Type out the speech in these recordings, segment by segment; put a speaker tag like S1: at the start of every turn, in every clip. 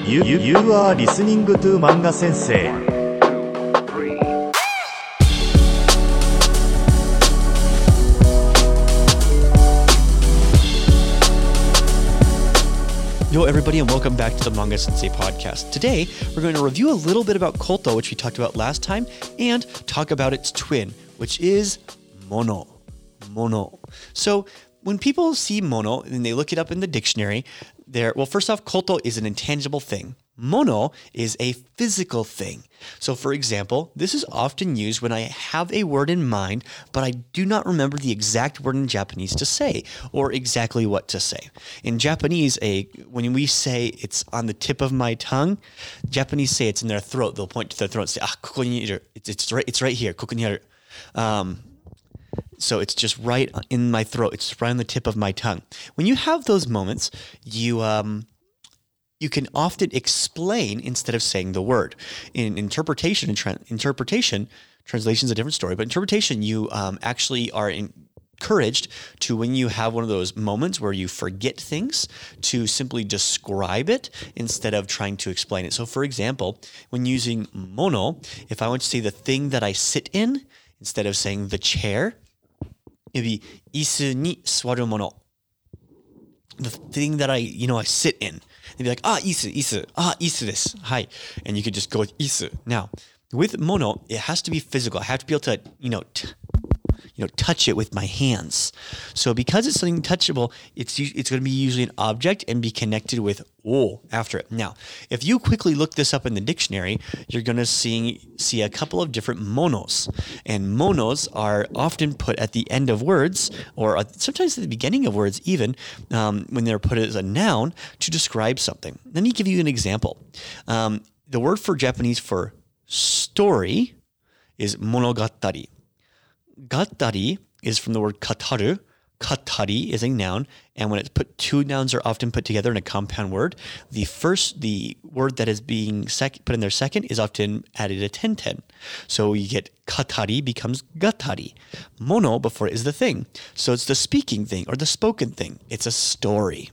S1: You are listening to Manga Sensei.
S2: Yo everybody, and welcome back to the Manga Sensei podcast. Today, we're going to review a little bit about Koto, which we talked about last time, and talk about its twin, which is mono. So when people see mono and they look it up in the dictionary, first off, Koto is an intangible thing. Mono is a physical thing. So for example, this is often used when I have a word in mind, but I do not remember the exact word in Japanese to say, or exactly what to say. In Japanese, when we say it's on the tip of my tongue, Japanese say it's in their throat. They'll point to their throat and say, koko ni iru. It's right here, koko ni aru. So it's just right in my throat. It's right on the tip of my tongue. When you have those moments, you can often explain instead of saying the word. In interpretation, translation's a different story, but interpretation, you actually are encouraged to, when you have one of those moments where you forget things, to simply describe it instead of trying to explain it. So for example, when using mono, if I want to say the thing that I sit in, instead of saying the chair, it'd be isu ni suwaru mono. The thing that I sit in. They'd be like, isu desu. Hi. And you could just go with isu. Now, with mono, it has to be physical. I have to be able to, touch it with my hands. So because it's something touchable, it's going to be usually an object and be connected with o after it. Now, if you quickly look this up in the dictionary, you're going to see a couple of different monos. And monos are often put at the end of words, or sometimes at the beginning of words even, when they're put as a noun to describe something. Let me give you an example. The word for Japanese for story is monogatari. Gatari is from the word kataru. Katari is a noun, and when it's two nouns are often put together in a compound word, the word that is being put in there second is often added a ten. So you get katari becomes gatari. Mono before it is the thing. So it's the speaking thing or the spoken thing. It's a story.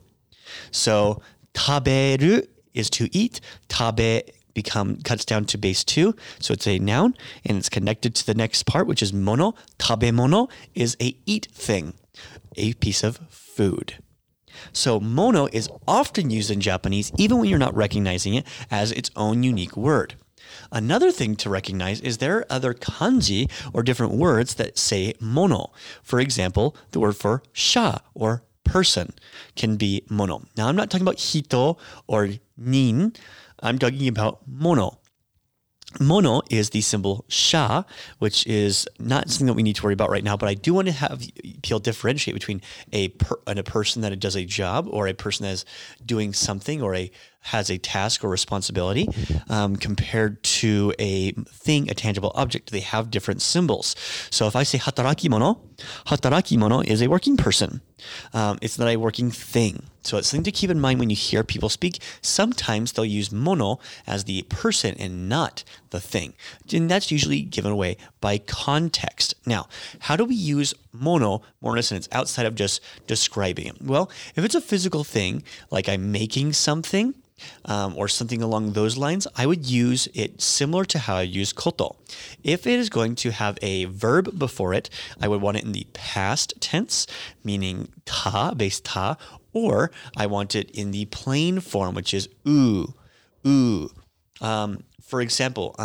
S2: So taberu is to eat. Tabe cuts down to base 2, so it's a noun, and it's connected to the next part, which is mono. Tabemono is a eat thing, a piece of food. So mono is often used in Japanese, even when you're not recognizing it as its own unique word. Another thing to recognize is there are other kanji or different words that say mono. For example, the word for sha or person can be mono. Now, I'm not talking about hito or nin. I'm talking about mono. Mono is the symbol sha, which is not something that we need to worry about right now, but I do want to have people differentiate between a person that does a job, or a person that is doing something, or has a task or responsibility, compared to a thing, a tangible object. They have different symbols. So if I say hataraki mono is a working person. It's not a working thing. So it's something to keep in mind when you hear people speak. Sometimes they'll use mono as the person and not the thing. And that's usually given away by context. Now, how do we use mono more in a sentence outside of just describing it? Well, if it's a physical thing, like I'm making something, or something along those lines, I would use it similar to how I use koto. If it is going to have a verb before it, I would want it in the past tense, meaning base ta, or I want it in the plain form, which is u. For example,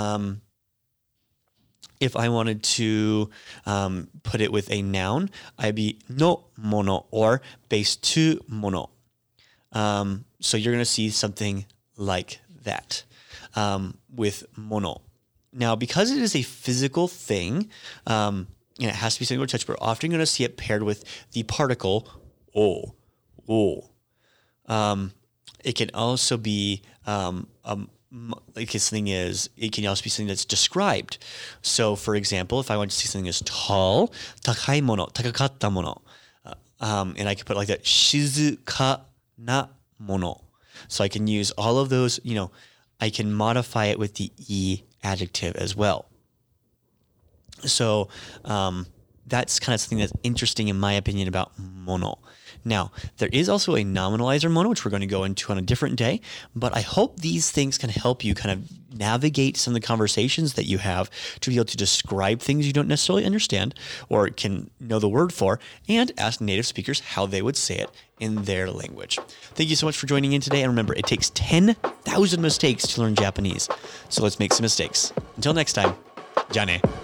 S2: if I wanted to put it with a noun, I'd be no mono or base tu mono. So you're going to see something like that with mono. Now, because it is a physical thing, and it has to be something we're touch, we're often going to see it paired with the particle o. It can also be it can also be something that's described. So, for example, if I want to see something as tall, takai mono, takakatta mono, and I could put it like that, shizuka na mono. So I can use all of those, I can modify it with the e adjective as well. So that's kind of something that's interesting in my opinion about mono. Now, there is also a nominalizer mono, which we're going to go into on a different day, but I hope these things can help you kind of navigate some of the conversations that you have to be able to describe things you don't necessarily understand or can know the word for, and ask native speakers how they would say it in their language. Thank you so much for joining in today. And remember, it takes 10,000 mistakes to learn Japanese. So let's make some mistakes. Until next time, ja ne.